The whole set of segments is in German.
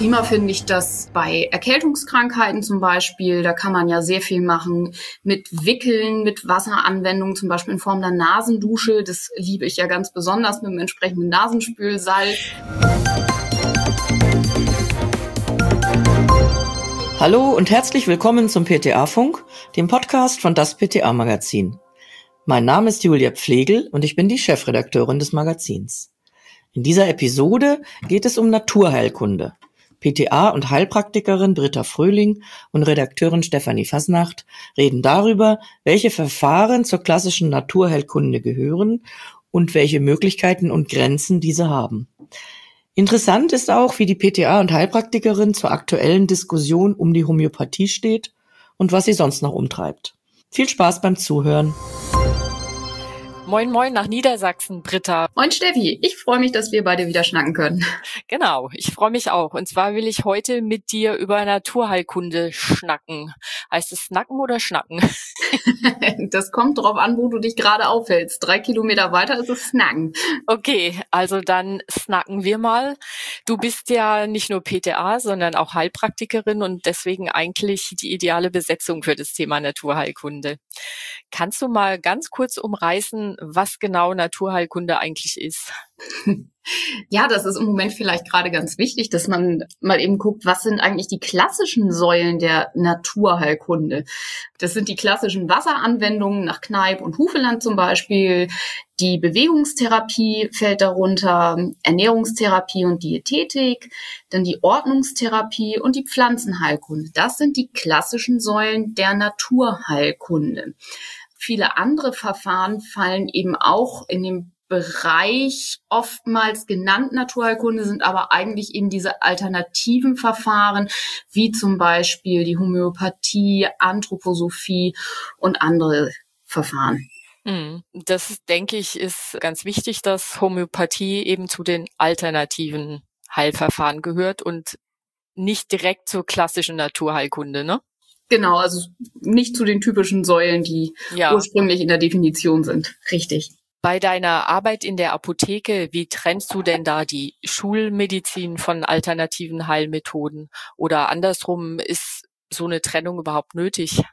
Prima finde ich das bei Erkältungskrankheiten zum Beispiel. Da kann man ja sehr viel machen mit Wickeln, mit Wasseranwendungen, zum Beispiel in Form der Nasendusche. Das liebe ich ja ganz besonders mit dem entsprechenden Nasenspülsalz. Hallo und herzlich willkommen zum PTA-Funk, dem Podcast von das PTA-Magazin. Mein Name ist Julia Pflegel und ich bin die Chefredakteurin des Magazins. In dieser Episode geht es um Naturheilkunde. PTA und Heilpraktikerin Britta Fröhling und Redakteurin Stefanie Fasnacht reden darüber, welche Verfahren zur klassischen Naturheilkunde gehören und welche Möglichkeiten und Grenzen diese haben. Interessant ist auch, wie die PTA und Heilpraktikerin zur aktuellen Diskussion um die Homöopathie steht und was sie sonst noch umtreibt. Viel Spaß beim Zuhören. Moin, moin nach Niedersachsen, Britta. Moin Steffi, ich freue mich, dass wir beide wieder schnacken können. Genau, ich freue mich auch. Und zwar will ich heute mit dir über Naturheilkunde schnacken. Heißt es snacken oder schnacken? Das kommt drauf an, wo du dich gerade aufhältst. 3 Kilometer weiter ist es snacken. Okay, also dann snacken wir mal. Du bist ja nicht nur PTA, sondern auch Heilpraktikerin und deswegen eigentlich die ideale Besetzung für das Thema Naturheilkunde. Kannst du mal ganz kurz umreißen, was genau Naturheilkunde eigentlich ist? Ja, das ist im Moment vielleicht gerade ganz wichtig, dass man mal eben guckt, was sind eigentlich die klassischen Säulen der Naturheilkunde? Das sind die klassischen Wasseranwendungen nach Kneipp und Hufeland zum Beispiel. Die Bewegungstherapie fällt darunter, Ernährungstherapie und Diätetik, dann die Ordnungstherapie und die Pflanzenheilkunde. Das sind die klassischen Säulen der Naturheilkunde. Viele andere Verfahren fallen eben auch in den Bereich oftmals genannt Naturheilkunde, sind aber eigentlich eben diese alternativen Verfahren, wie zum Beispiel die Homöopathie, Anthroposophie und andere Verfahren. Das, denke ich, ist ganz wichtig, dass Homöopathie eben zu den alternativen Heilverfahren gehört und nicht direkt zur klassischen Naturheilkunde, ne? Genau, also nicht zu den typischen Säulen, die ursprünglich in der Definition sind. Richtig. Bei deiner Arbeit in der Apotheke, wie trennst du denn da die Schulmedizin von alternativen Heilmethoden? Oder andersrum, ist so eine Trennung überhaupt nötig?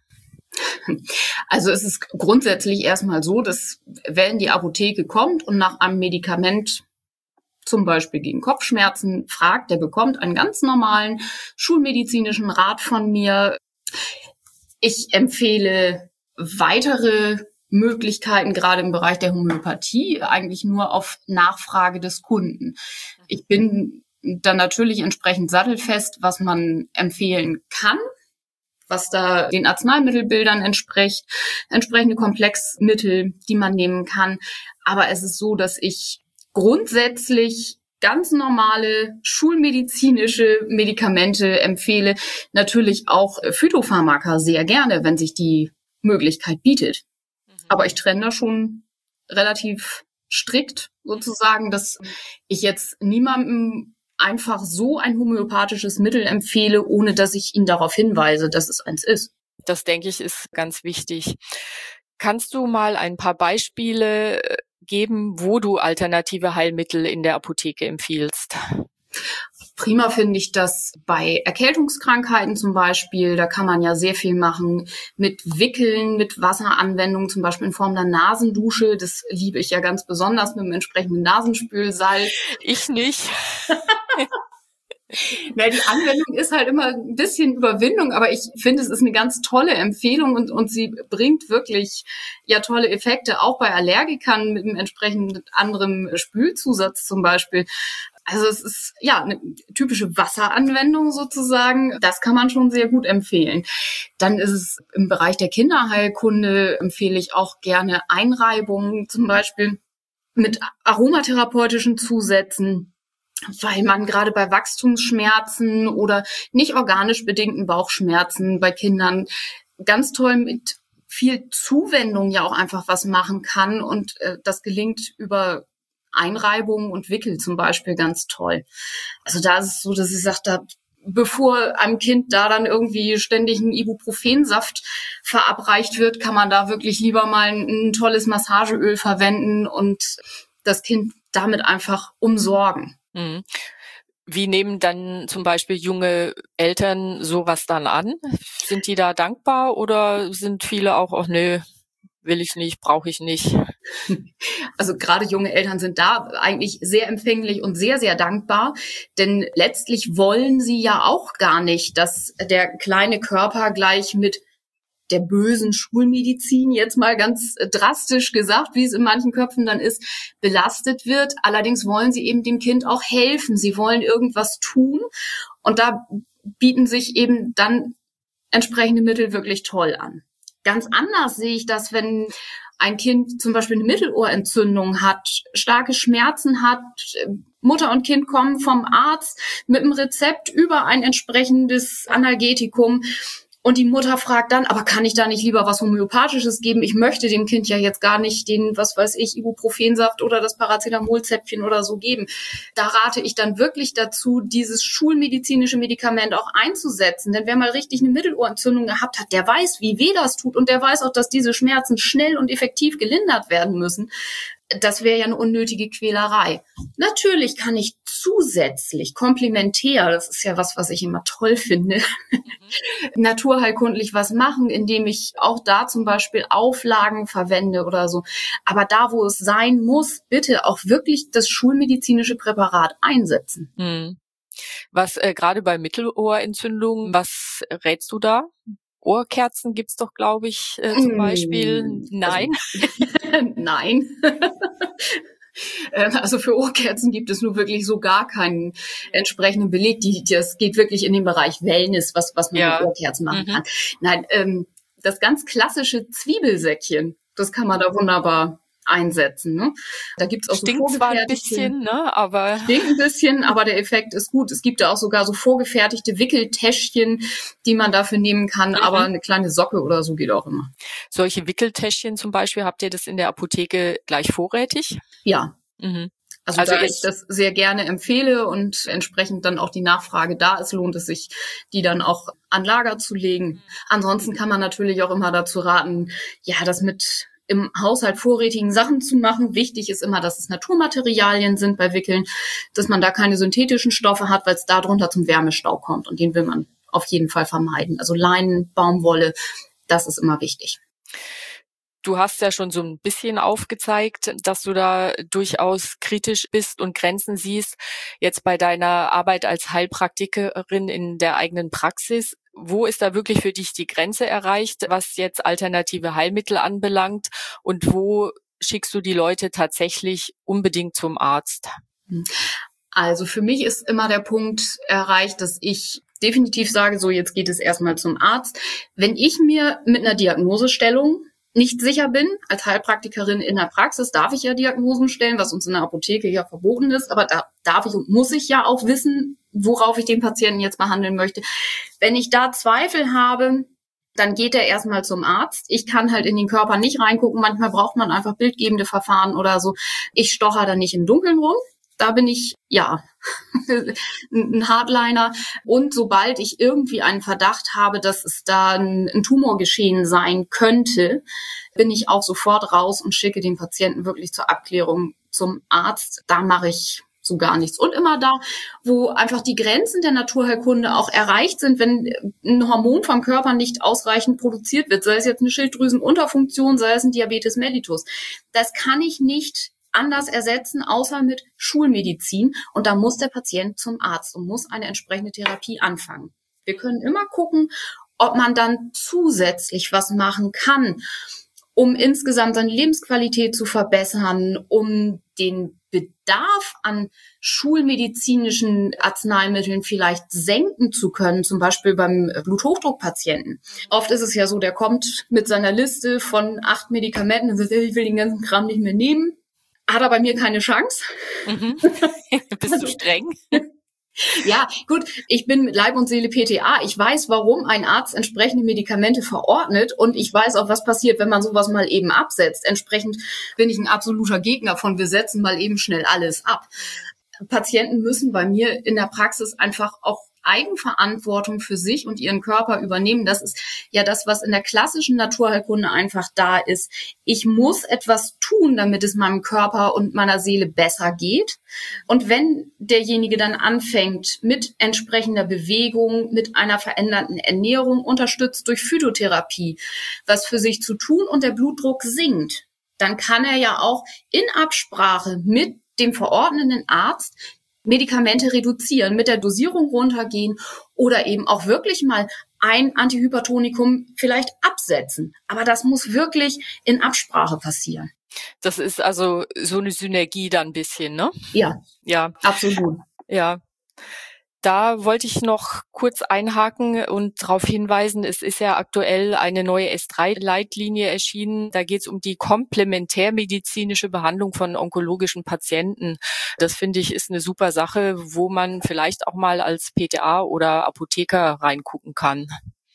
Also es ist grundsätzlich erstmal so, dass wer in die Apotheke kommt und nach einem Medikament zum Beispiel gegen Kopfschmerzen fragt, der bekommt einen ganz normalen schulmedizinischen Rat von mir. Ich empfehle weitere Möglichkeiten, gerade im Bereich der Homöopathie, eigentlich nur auf Nachfrage des Kunden. Ich bin dann natürlich entsprechend sattelfest, was man empfehlen kann, was da den Arzneimittelbildern entspricht, entsprechende Komplexmittel, die man nehmen kann. Aber es ist so, dass ich grundsätzlich ganz normale schulmedizinische Medikamente empfehle. Natürlich auch Phytopharmaka sehr gerne, wenn sich die Möglichkeit bietet. Aber ich trenne da schon relativ strikt sozusagen, dass ich jetzt niemandem einfach so ein homöopathisches Mittel empfehle, ohne dass ich ihn darauf hinweise, dass es eins ist. Das, denke ich, ist ganz wichtig. Kannst du mal ein paar Beispiele geben, wo du alternative Heilmittel in der Apotheke empfiehlst? Prima finde ich das bei Erkältungskrankheiten zum Beispiel. Da kann man ja sehr viel machen mit Wickeln, mit Wasseranwendungen, zum Beispiel in Form der Nasendusche. Das liebe ich ja ganz besonders mit dem entsprechenden Nasenspülsalz. Ich nicht. Ja, die Anwendung ist halt immer ein bisschen Überwindung, aber ich finde, es ist eine ganz tolle Empfehlung und sie bringt wirklich ja tolle Effekte, auch bei Allergikern mit einem entsprechend anderen Spülzusatz zum Beispiel. Also es ist ja eine typische Wasseranwendung sozusagen. Das kann man schon sehr gut empfehlen. Dann ist es im Bereich der Kinderheilkunde, empfehle ich auch gerne Einreibungen zum Beispiel mit aromatherapeutischen Zusätzen, weil man gerade bei Wachstumsschmerzen oder nicht organisch bedingten Bauchschmerzen bei Kindern ganz toll mit viel Zuwendung ja auch einfach was machen kann. Und das gelingt über Einreibungen und Wickel zum Beispiel ganz toll. Also da ist es so, dass ich sage, bevor einem Kind da dann irgendwie ständig ein Ibuprofensaft verabreicht wird, kann man da wirklich lieber mal ein tolles Massageöl verwenden und das Kind damit einfach umsorgen. Mhm. Wie nehmen dann zum Beispiel junge Eltern sowas dann an? Sind die da dankbar oder sind viele auch, ach nö, will ich nicht, brauche ich nicht? Also gerade junge Eltern sind da eigentlich sehr empfänglich und sehr, sehr dankbar, denn letztlich wollen sie ja auch gar nicht, dass der kleine Körper gleich mit der bösen Schulmedizin, jetzt mal ganz drastisch gesagt, wie es in manchen Köpfen dann ist, belastet wird. Allerdings wollen sie eben dem Kind auch helfen. Sie wollen irgendwas tun. Und da bieten sich eben dann entsprechende Mittel wirklich toll an. Ganz anders sehe ich das, wenn ein Kind zum Beispiel eine Mittelohrentzündung hat, starke Schmerzen hat, Mutter und Kind kommen vom Arzt mit einem Rezept über ein entsprechendes Analgetikum. Und die Mutter fragt dann, aber kann ich da nicht lieber was Homöopathisches geben? Ich möchte dem Kind ja jetzt gar nicht den, was weiß ich, Ibuprofensaft oder das Paracetamolzäpfchen oder so geben. Da rate ich dann wirklich dazu, dieses schulmedizinische Medikament auch einzusetzen. Denn wer mal richtig eine Mittelohrentzündung gehabt hat, der weiß, wie weh das tut und der weiß auch, dass diese Schmerzen schnell und effektiv gelindert werden müssen. Das wäre ja eine unnötige Quälerei. Natürlich kann ich zusätzlich, komplementär, das ist ja was ich immer toll finde, naturheilkundlich was machen, indem ich auch da zum Beispiel Auflagen verwende oder so. Aber da, wo es sein muss, bitte auch wirklich das schulmedizinische Präparat einsetzen. Was gerade bei Mittelohrentzündungen, was rätst du da? Ohrkerzen gibt's doch, glaube ich, zum Beispiel. Nein? Also, nein. Also für Ohrkerzen gibt es nur wirklich so gar keinen entsprechenden Beleg. Das geht wirklich in den Bereich Wellness, was man mit Ohrkerzen machen kann. Nein, das ganz klassische Zwiebelsäckchen, das kann man da wunderbar einsetzen. Ne? Da gibt's auch Stinkt so zwar ein bisschen, ne, aber stinkt ein bisschen, aber der Effekt ist gut. Es gibt da auch sogar so vorgefertigte Wickeltäschchen, die man dafür nehmen kann, aber eine kleine Socke oder so geht auch immer. Solche Wickeltäschchen zum Beispiel, habt ihr das in der Apotheke gleich vorrätig? Ja. Also da ich das sehr gerne empfehle und entsprechend dann auch die Nachfrage da ist, lohnt es sich, die dann auch an Lager zu legen. Ansonsten kann man natürlich auch immer dazu raten, ja, das mit im Haushalt vorrätigen Sachen zu machen. Wichtig ist immer, dass es Naturmaterialien sind bei Wickeln, dass man da keine synthetischen Stoffe hat, weil es darunter zum Wärmestau kommt. Und den will man auf jeden Fall vermeiden. Also Leinen, Baumwolle, das ist immer wichtig. Du hast ja schon so ein bisschen aufgezeigt, dass du da durchaus kritisch bist und Grenzen siehst. Jetzt bei deiner Arbeit als Heilpraktikerin in der eigenen Praxis, wo ist da wirklich für dich die Grenze erreicht, was jetzt alternative Heilmittel anbelangt? Und wo schickst du die Leute tatsächlich unbedingt zum Arzt? Also für mich ist immer der Punkt erreicht, dass ich definitiv sage, so jetzt geht es erstmal zum Arzt. Wenn ich mir mit einer Diagnosestellung nicht sicher bin, als Heilpraktikerin in der Praxis darf ich ja Diagnosen stellen, was uns in der Apotheke ja verboten ist, aber da darf ich und muss ich ja auch wissen, worauf ich den Patienten jetzt behandeln möchte. Wenn ich da Zweifel habe, dann geht er erstmal zum Arzt. Ich kann halt in den Körper nicht reingucken, manchmal braucht man einfach bildgebende Verfahren oder so. Ich stocher da nicht im Dunkeln rum. Da bin ich, ja, ein Hardliner. Und sobald ich irgendwie einen Verdacht habe, dass es da ein Tumorgeschehen sein könnte, bin ich auch sofort raus und schicke den Patienten wirklich zur Abklärung zum Arzt. Da mache ich so gar nichts. Und immer da, wo einfach die Grenzen der Naturheilkunde auch erreicht sind, wenn ein Hormon vom Körper nicht ausreichend produziert wird, sei es jetzt eine Schilddrüsenunterfunktion, sei es ein Diabetes mellitus. Das kann ich nicht anders ersetzen, außer mit Schulmedizin. Und da muss der Patient zum Arzt und muss eine entsprechende Therapie anfangen. Wir können immer gucken, ob man dann zusätzlich was machen kann, um insgesamt seine Lebensqualität zu verbessern, um den Bedarf an schulmedizinischen Arzneimitteln vielleicht senken zu können, zum Beispiel beim Bluthochdruckpatienten. Oft ist es ja so, der kommt mit seiner Liste von 8 Medikamenten und sagt, ich will den ganzen Kram nicht mehr nehmen. Hat er bei mir keine Chance. Bist du streng? Ja, gut, ich bin mit Leib und Seele PTA. Ich weiß, warum ein Arzt entsprechende Medikamente verordnet und ich weiß auch, was passiert, wenn man sowas mal eben absetzt. Entsprechend bin ich ein absoluter Gegner von, wir setzen mal eben schnell alles ab. Patienten müssen bei mir in der Praxis einfach auch Eigenverantwortung für sich und ihren Körper übernehmen. Das ist ja das, was in der klassischen Naturheilkunde einfach da ist. Ich muss etwas tun, damit es meinem Körper und meiner Seele besser geht. Und wenn derjenige dann anfängt mit entsprechender Bewegung, mit einer veränderten Ernährung, unterstützt durch Phytotherapie, was für sich zu tun und der Blutdruck sinkt, dann kann er ja auch in Absprache mit dem verordnenden Arzt Medikamente reduzieren, mit der Dosierung runtergehen oder eben auch wirklich mal ein Antihypertonikum vielleicht absetzen. Aber das muss wirklich in Absprache passieren. Das ist also so eine Synergie dann ein bisschen, ne? Ja, ja, absolut. Ja. Da wollte ich noch kurz einhaken und darauf hinweisen, es ist ja aktuell eine neue S3-Leitlinie erschienen. Da geht es um die komplementärmedizinische Behandlung von onkologischen Patienten. Das finde ich ist eine super Sache, wo man vielleicht auch mal als PTA oder Apotheker reingucken kann.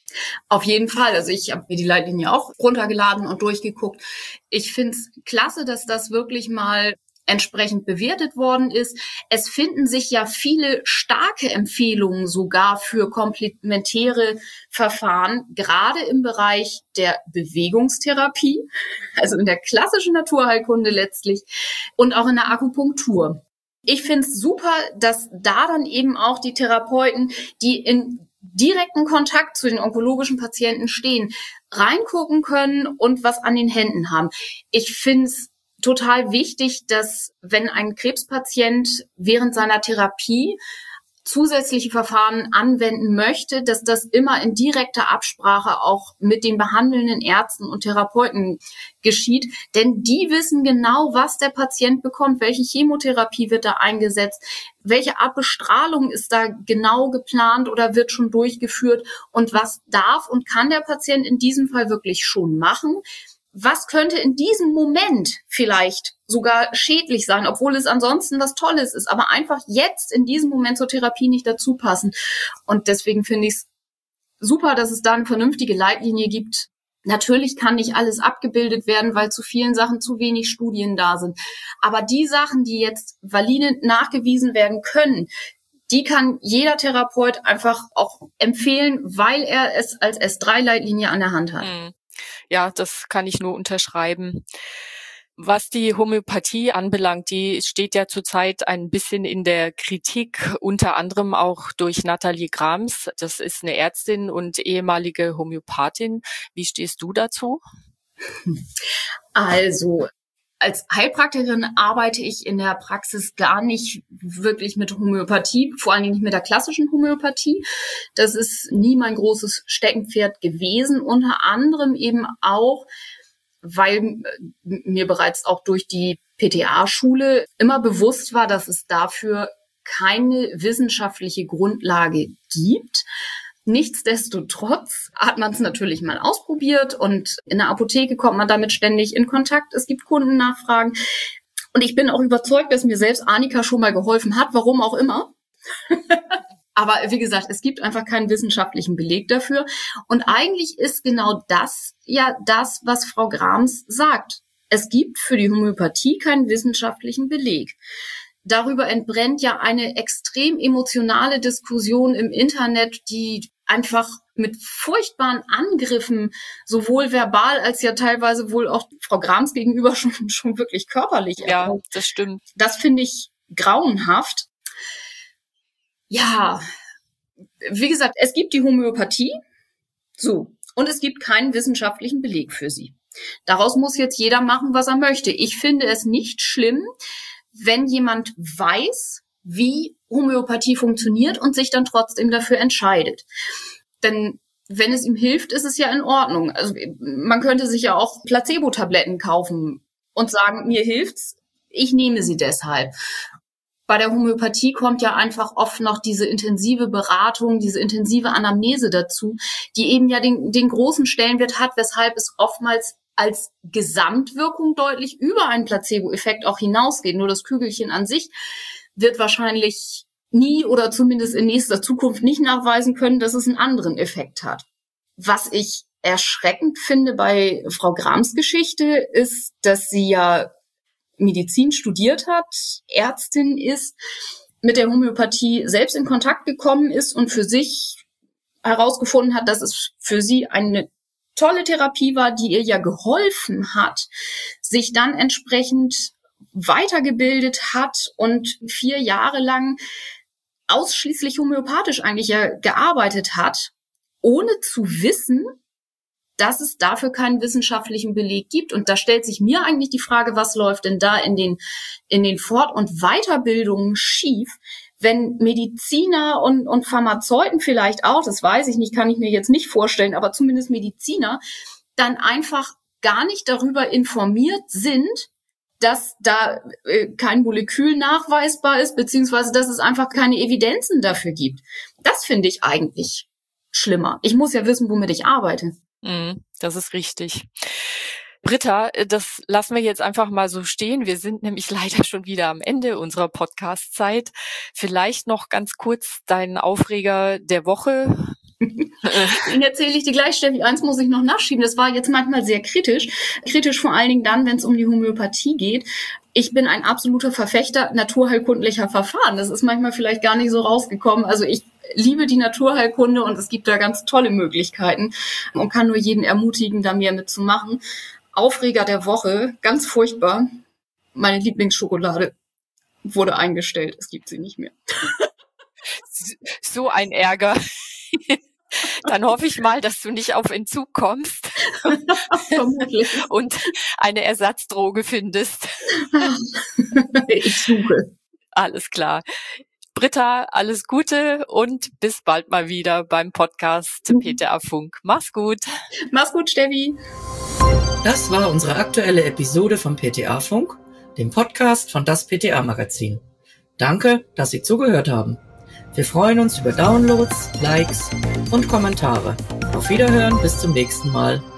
Auf jeden Fall. Also ich habe mir die Leitlinie auch runtergeladen und durchgeguckt. Ich finde es klasse, dass das wirklich mal entsprechend bewertet worden ist. Es finden sich ja viele starke Empfehlungen sogar für komplementäre Verfahren, gerade im Bereich der Bewegungstherapie, also in der klassischen Naturheilkunde letztlich und auch in der Akupunktur. Ich finde es super, dass da dann eben auch die Therapeuten, die in direkten Kontakt zu den onkologischen Patienten stehen, reingucken können und was an den Händen haben. Ich finde es total wichtig, dass wenn ein Krebspatient während seiner Therapie zusätzliche Verfahren anwenden möchte, dass das immer in direkter Absprache auch mit den behandelnden Ärzten und Therapeuten geschieht. Denn die wissen genau, was der Patient bekommt, welche Chemotherapie wird da eingesetzt, welche Art Bestrahlung ist da genau geplant oder wird schon durchgeführt und was darf und kann der Patient in diesem Fall wirklich schon machen. Was könnte in diesem Moment vielleicht sogar schädlich sein, obwohl es ansonsten was Tolles ist, aber einfach jetzt in diesem Moment zur Therapie nicht dazu passen. Und deswegen finde ich es super, dass es da eine vernünftige Leitlinie gibt. Natürlich kann nicht alles abgebildet werden, weil zu vielen Sachen zu wenig Studien da sind. Aber die Sachen, die jetzt valide nachgewiesen werden können, die kann jeder Therapeut einfach auch empfehlen, weil er es als S3-Leitlinie an der Hand hat. Ja, das kann ich nur unterschreiben. Was die Homöopathie anbelangt, die steht ja zurzeit ein bisschen in der Kritik, unter anderem auch durch Nathalie Grams. Das ist eine Ärztin und ehemalige Homöopathin. Wie stehst du dazu? Also, als Heilpraktikerin arbeite ich in der Praxis gar nicht wirklich mit Homöopathie, vor allen Dingen nicht mit der klassischen Homöopathie. Das ist nie mein großes Steckenpferd gewesen, unter anderem eben auch, weil mir bereits auch durch die PTA-Schule immer bewusst war, dass es dafür keine wissenschaftliche Grundlage gibt. Nichtsdestotrotz hat man es natürlich mal ausprobiert und in der Apotheke kommt man damit ständig in Kontakt. Es gibt Kundennachfragen und ich bin auch überzeugt, dass mir selbst Annika schon mal geholfen hat, warum auch immer. Aber wie gesagt, es gibt einfach keinen wissenschaftlichen Beleg dafür. Und eigentlich ist genau das ja das, was Frau Grams sagt. Es gibt für die Homöopathie keinen wissenschaftlichen Beleg. Darüber entbrennt ja eine extrem emotionale Diskussion im Internet, die einfach mit furchtbaren Angriffen, sowohl verbal als ja teilweise wohl auch Frau Grams gegenüber schon wirklich körperlich. Ja, das stimmt. Das finde ich grauenhaft. Ja, wie gesagt, es gibt die Homöopathie, so, und es gibt keinen wissenschaftlichen Beleg für sie. Daraus muss jetzt jeder machen, was er möchte. Ich finde es nicht schlimm, wenn jemand weiß, wie Homöopathie funktioniert und sich dann trotzdem dafür entscheidet. Denn wenn es ihm hilft, ist es ja in Ordnung. Also man könnte sich ja auch Placebo-Tabletten kaufen und sagen, mir hilft's, ich nehme sie deshalb. Bei der Homöopathie kommt ja einfach oft noch diese intensive Beratung, diese intensive Anamnese dazu, die eben ja den großen Stellenwert hat, weshalb es oftmals als Gesamtwirkung deutlich über einen Placebo-Effekt auch hinausgeht. Nur das Kügelchen an sich wird wahrscheinlich nie oder zumindest in nächster Zukunft nicht nachweisen können, dass es einen anderen Effekt hat. Was ich erschreckend finde bei Frau Grams Geschichte ist, dass sie ja Medizin studiert hat, Ärztin ist, mit der Homöopathie selbst in Kontakt gekommen ist und für sich herausgefunden hat, dass es für sie eine tolle Therapie war, die ihr ja geholfen hat, sich dann entsprechend weitergebildet hat und 4 Jahre lang ausschließlich homöopathisch eigentlich ja gearbeitet hat, ohne zu wissen, dass es dafür keinen wissenschaftlichen Beleg gibt. Und da stellt sich mir eigentlich die Frage, was läuft denn da in den Fort- und Weiterbildungen schief, wenn Mediziner und Pharmazeuten vielleicht auch, das weiß ich nicht, kann ich mir jetzt nicht vorstellen, aber zumindest Mediziner, dann einfach gar nicht darüber informiert sind, dass da kein Molekül nachweisbar ist, beziehungsweise dass es einfach keine Evidenzen dafür gibt. Das finde ich eigentlich schlimmer. Ich muss ja wissen, womit ich arbeite. Das ist richtig. Britta, das lassen wir jetzt einfach mal so stehen. Wir sind nämlich leider schon wieder am Ende unserer Podcast-Zeit. Vielleicht noch ganz kurz deinen Aufreger der Woche. Den erzähle ich dir gleich, Steffi. Eins muss ich noch nachschieben. Das war jetzt manchmal sehr kritisch. Kritisch vor allen Dingen dann, wenn es um die Homöopathie geht. Ich bin ein absoluter Verfechter naturheilkundlicher Verfahren. Das ist manchmal vielleicht gar nicht so rausgekommen. Also ich liebe die Naturheilkunde und es gibt da ganz tolle Möglichkeiten und kann nur jeden ermutigen, da mehr mitzumachen. Aufreger der Woche, ganz furchtbar. Meine Lieblingsschokolade wurde eingestellt. Es gibt sie nicht mehr. So ein Ärger. Dann hoffe ich mal, dass du nicht auf Entzug kommst. Vermutlich. Und eine Ersatzdroge findest. Ich suche. Alles klar. Britta, alles Gute und bis bald mal wieder beim Podcast PTA Funk. Mach's gut. Mach's gut, Steffi. Das war unsere aktuelle Episode vom PTA Funk, dem Podcast von das PTA Magazin. Danke, dass Sie zugehört haben. Wir freuen uns über Downloads, Likes und Kommentare. Auf Wiederhören, bis zum nächsten Mal.